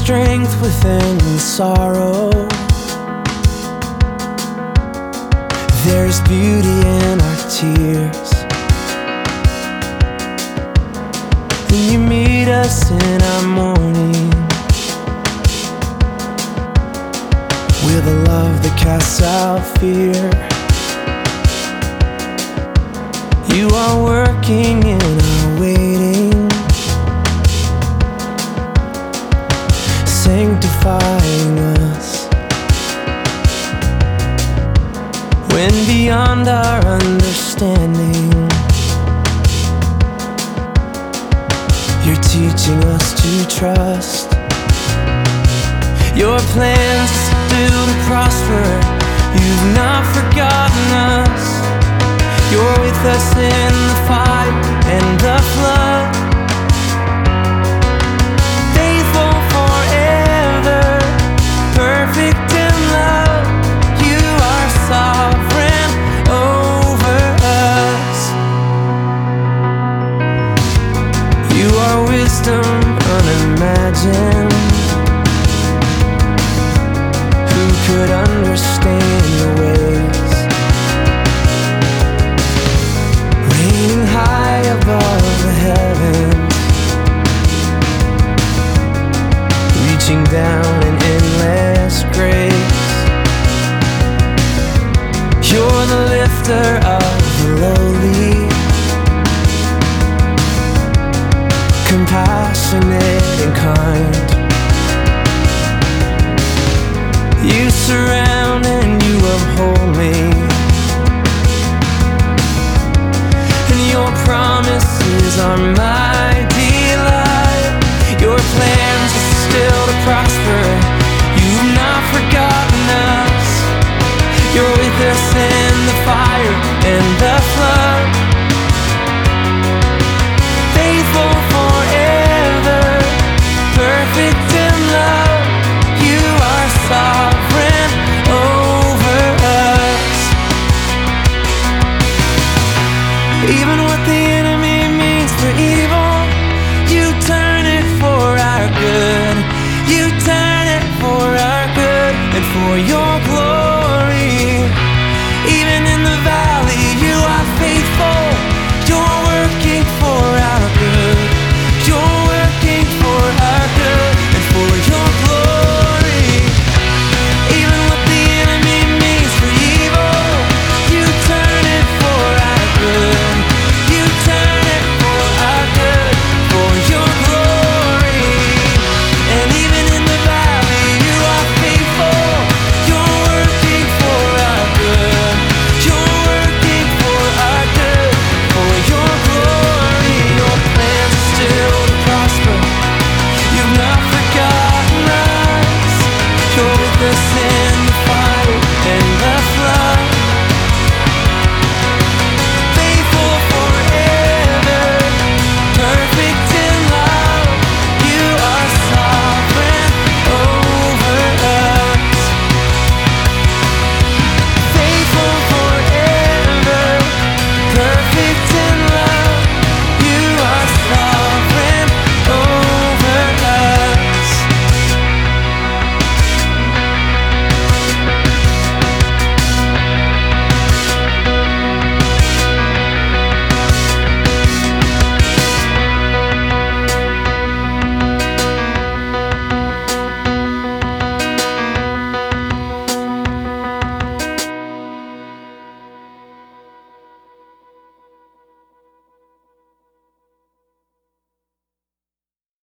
strength within sorrow. There's beauty in our tears. And you meet us in our mourning with a love that casts out fear. You are working in our waiting, sanctifying us. When beyond our understanding, you're teaching us to trust. Your plans still to prosper, you've not forgotten us. You're with us in the fire and the flood, faithful forever, perfect in love. You are sovereign over us. You are wisdom unimagined. Who could understand your ways? Reigning high above the heavens, reaching down in endless grace. You're the lifter of the lowly, compassionate and kind. You surround and